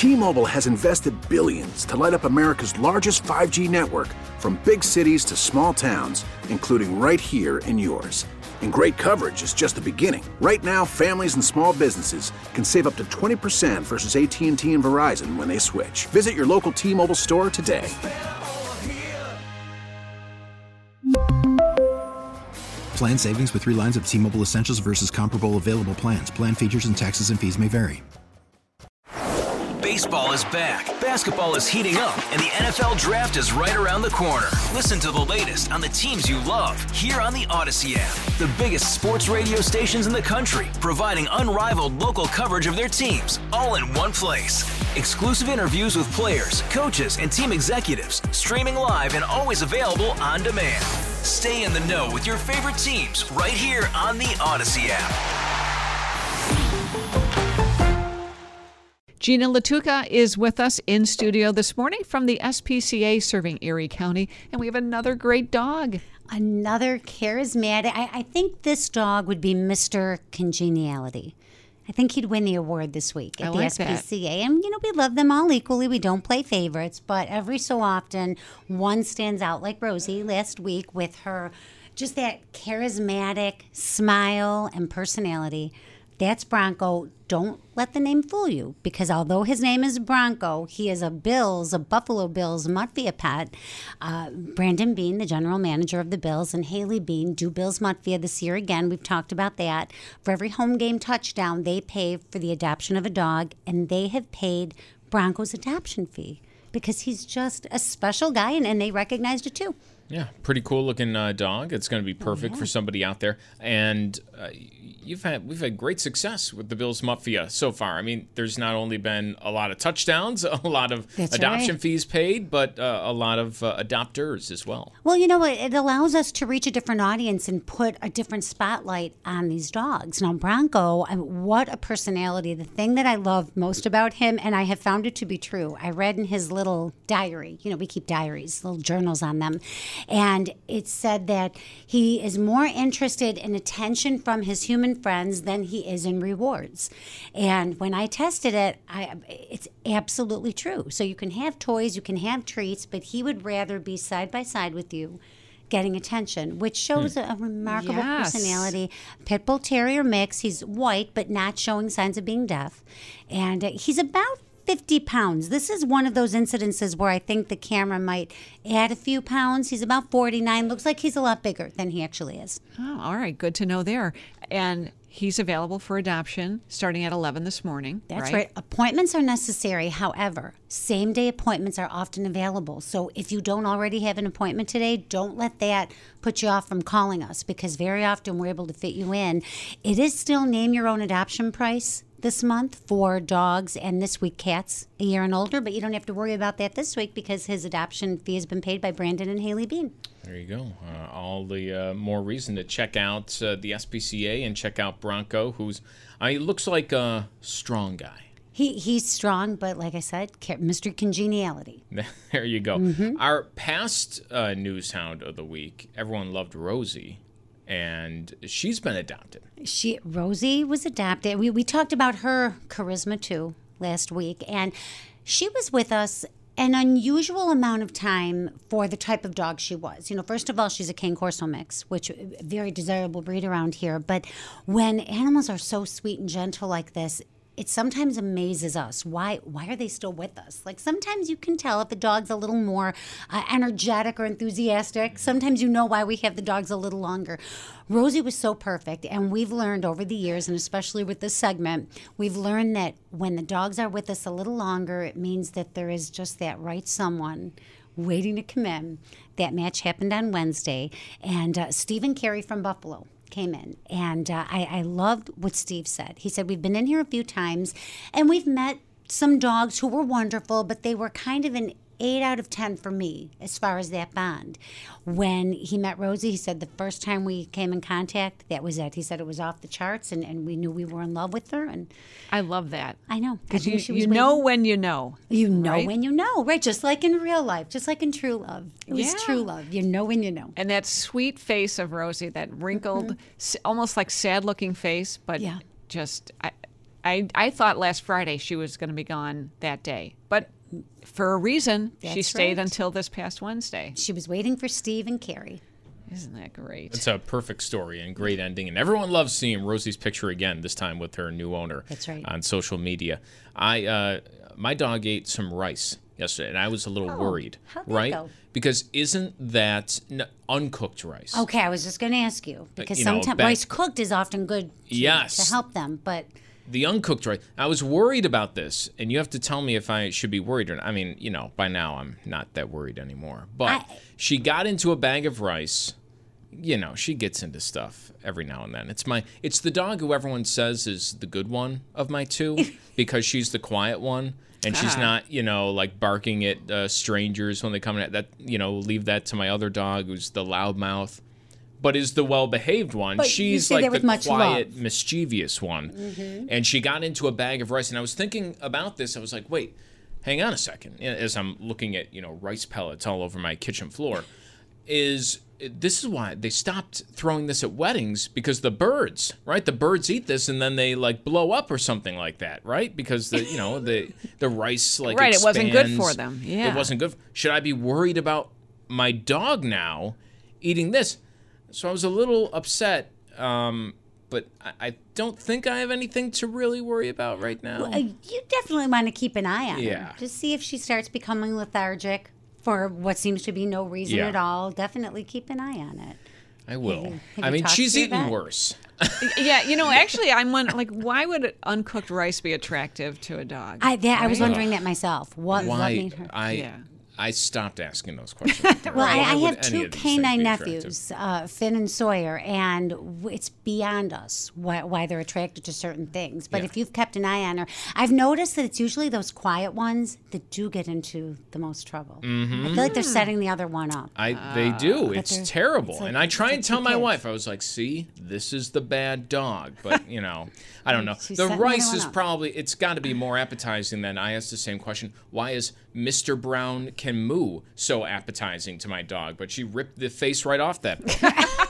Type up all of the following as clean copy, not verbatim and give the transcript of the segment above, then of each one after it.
T-Mobile has invested billions to light up America's largest 5G network, from big cities to small towns, including right here in yours. And great coverage is just the beginning. Right now, families and small businesses can save up to 20% versus AT&T and Verizon when they switch. Visit your local T-Mobile store today. Plan savings with 3 lines of T-Mobile Essentials versus comparable available plans. Plan features and taxes and fees may vary. Baseball is back, basketball is heating up, and the NFL Draft is right around the corner. Listen to the latest on the teams you love here on the Odyssey app. The biggest sports radio stations in the country, providing unrivaled local coverage of their teams, all in one place. Exclusive interviews with players, coaches, and team executives, streaming live and always available on demand. Stay in the know with your favorite teams right here on the Odyssey app. Gina Latuca is with us in studio this morning from the SPCA serving Erie County, and we have another great dog. Another charismatic. I think this dog would be Mr. Congeniality. I think he'd win the award this week at the SPCA. That. And, we love them all equally. We don't play favorites, but every so often one stands out, like Rosie last week with her, just that charismatic smile and personality. That's Bronco. Don't let the name fool you, because although his name is Bronco, he is a Buffalo Bills Mutfia pet. Brandon Beane, the general manager of the Bills, and Haley Beane do Bills Mutfia this year again. We've talked about that. For every home game touchdown, they pay for the adoption of a dog, and they have paid Bronco's adoption fee because he's just a special guy, and they recognized it too. Yeah, pretty cool looking dog. It's going to be perfect for somebody out there. And we've had great success with the Bills Mutfia so far. I mean, there's not only been a lot of touchdowns, a lot of adoption fees paid, but a lot of adopters as well. Well, it allows us to reach a different audience and put a different spotlight on these dogs. Now, Bronco, what a personality. The thing that I love most about him, and I have found it to be true, I read in his little diary, we keep diaries, little journals on them, and it said that he is more interested in attention from his human friends than he is in rewards. And when I tested it, it's absolutely true. So you can have toys, you can have treats, but he would rather be side by side with you getting attention, which shows a remarkable personality. Pit Bull Terrier mix. He's white, but not showing signs of being deaf. And he's about 50 pounds. This is one of those incidences where I think the camera might add a few pounds. He's about 49. Looks like he's a lot bigger than he actually is. Oh, all right. Good to know there. And he's available for adoption starting at 11 this morning. That's right. Appointments are necessary. However, same-day appointments are often available. So if you don't already have an appointment today, don't let that put you off from calling us, because very often we're able to fit you in. It is still name your own adoption price this month for dogs, and this week cats a year and older, but you don't have to worry about that this week because his adoption fee has been paid by Brandon and Haley Beane. There you go. All the more reason to check out the SPCA and check out Bronco, who's he looks like a strong guy. He's strong, but like I said, Mr. Congeniality. There you go. Mm-hmm. Our past news hound of the week, everyone loved Rosie. And she's been adopted. Rosie was adopted. We talked about her charisma, too, last week. And she was with us an unusual amount of time for the type of dog she was. First of all, she's a Cane Corso mix, which is a very desirable breed around here. But when animals are so sweet and gentle like this, it sometimes amazes us. Why are they still with us? Like, sometimes you can tell if a dog's a little more energetic or enthusiastic. Sometimes you know why we have the dogs a little longer. Rosie was so perfect, and we've learned over the years, and especially with this segment, we've learned that when the dogs are with us a little longer, it means that there is just that right someone waiting to come in. That match happened on Wednesday, and Stephen Carey from Buffalo came in, and I loved what Steve said. He said, we've been in here a few times, and we've met some dogs who were wonderful, but they were kind of an 8 out of 10 for me as far as that bond. When he met Rosie, he said the first time we came in contact, that was it. He said it was off the charts, and we knew we were in love with her. And I love that. I know. Because you know when you know. You know when you know, right? Just like in real life, just like in true love. It was true love. You know when you know. And that sweet face of Rosie, that wrinkled, almost like sad-looking face, but just... I thought last Friday she was going to be gone that day. But for a reason, she That's stayed right. until this past Wednesday. She was waiting for Steve and Carrie. Isn't that great? It's a perfect story and great ending. And everyone loves seeing Rosie's picture again, this time with her new owner. That's right. On social media. My dog ate some rice yesterday, and I was a little worried. how'd that right? go? Because isn't that uncooked rice? Okay, I was just going to ask you because you know, sometimes back- rice cooked is often good Yes. to help them, but The uncooked rice. I was worried about this, and you have to tell me if I should be worried or not. I mean, by now I'm not that worried anymore. But she got into a bag of rice. She gets into stuff every now and then. It's the dog who everyone says is the good one of my two because she's the quiet one. And she's not, like barking at strangers when they come in. That, leave that to my other dog, who's the loudmouth, but is the well-behaved one. But you She's say like that with the much quiet, love. mischievous one. And she got into a bag of rice, and I was thinking about this. I was like, wait, hang on a second. As I'm looking at, rice pellets all over my kitchen floor, this is why they stopped throwing this at weddings, because the birds, right? The birds eat this and then they like blow up or something like that, right? Because the rice like Right, it wasn't good expands. for them. Yeah. It wasn't good. Should I be worried about my dog now eating this? So I was a little upset, but I don't think I have anything to really worry about right now. you definitely want to keep an eye on Yeah. her. Just see if she starts becoming lethargic for what seems to be no reason Yeah. at all. Definitely keep an eye on it. I will. Have I you mean, talked she's to your eaten vet? worse. Yeah, actually, I'm wondering, like, why would uncooked rice be attractive to a dog? I was wondering that myself. What Why made her? I stopped asking those questions. Well, Why I would have any two of these things canine be attractive? nephews, Finn and Sawyer, and it's beyond us why they're attracted to certain things. But Yeah. if you've kept an eye on her, I've noticed that it's usually those quiet ones that do get into the most trouble. Mm-hmm. I feel like they're setting the other one up. They do. It's they're- terrible. it's like- and I try it's and like tell two my kids. wife, I was like, see, this is the bad dog. But, I don't know. She's The setting the rice other is one up. probably, it's got to be more appetizing than I asked the same question. Why is Mr. Brown Can Moo so appetizing to my dog? But she ripped the face right off that book.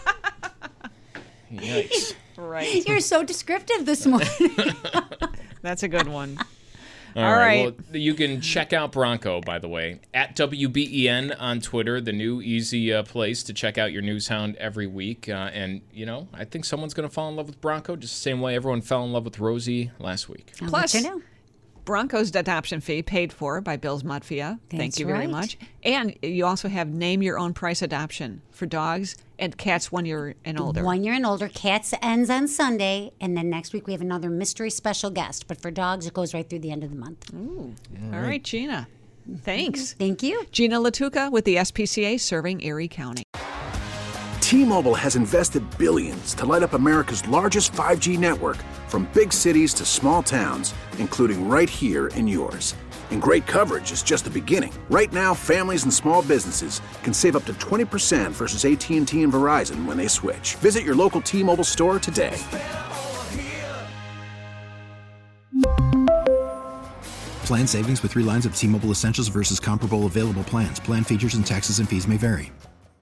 Yikes. Right. You're so descriptive this morning. That's a good one. All right. Well, you can check out Bronco, by the way, at WBEN on Twitter, the new easy place to check out your news hound every week. And, I think someone's going to fall in love with Bronco just the same way everyone fell in love with Rosie last week. I'll Plus, let you know. Bronco's adoption fee paid for by Bill's Mafia. Thank That's you very right. much. And you also have name your own price adoption for dogs and cats 1 year and older. 1 year and older. Cats ends on Sunday, and then next week we have another mystery special guest. But for dogs, it goes right through the end of the month. All right, Gina. Thanks. Thank you. Gina Latuca with the SPCA serving Erie County. T-Mobile has invested billions to light up America's largest 5G network, from big cities to small towns, including right here in yours. And great coverage is just the beginning. Right now, families and small businesses can save up to 20% versus AT&T and Verizon when they switch. Visit your local T-Mobile store today. Plan savings with 3 lines of T-Mobile Essentials versus comparable available plans. Plan features and taxes and fees may vary.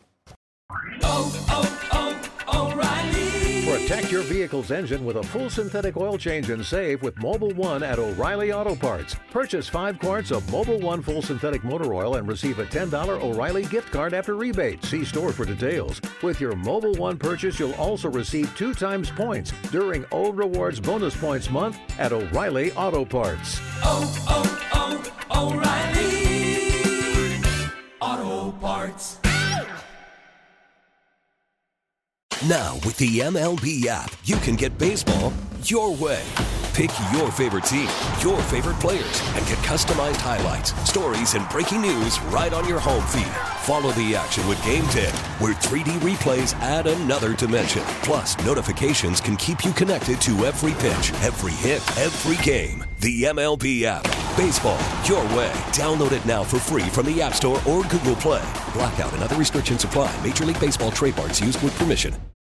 Protect your vehicle's engine with a full synthetic oil change and save with Mobile One at O'Reilly Auto Parts. Purchase 5 quarts of Mobile One full synthetic motor oil and receive a $10 O'Reilly gift card after rebate. See store for details. With your Mobile One purchase, you'll also receive 2 times points during O Rewards Bonus Points Month at O'Reilly Auto Parts. O'Reilly Auto Parts. Now, with the MLB app, you can get baseball your way. Pick your favorite team, your favorite players, and get customized highlights, stories, and breaking news right on your home feed. Follow the action with Game 10, where 3D replays add another dimension. Plus, notifications can keep you connected to every pitch, every hit, every game. The MLB app. Baseball your way. Download it now for free from the App Store or Google Play. Blackout and other restrictions apply. Major League Baseball trademarks used with permission.